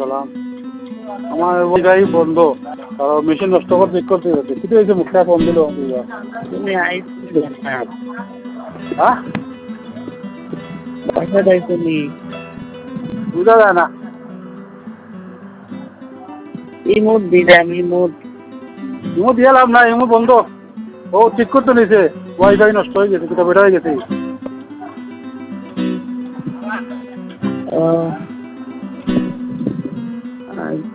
সালাম। আমার ওয়াইফাই বন্ধ, মেশিন নষ্ট করে চেক করতে যাচ্ছে। কিন্তু এই যে মুখটা ফোন দিল তুমি আইসি হ্যাঁ বাসা যাই তুমি বুঝা যায় না। ইমোট দিলাম ইমোট ইমো দিয়ে লাভ নাই, ইমো বন্ধ। ও ঠিক করতে নিয়েছে, ওয়াইফাই নষ্ট হয়ে গেছে, কিতা বেটা হয়ে গেছে।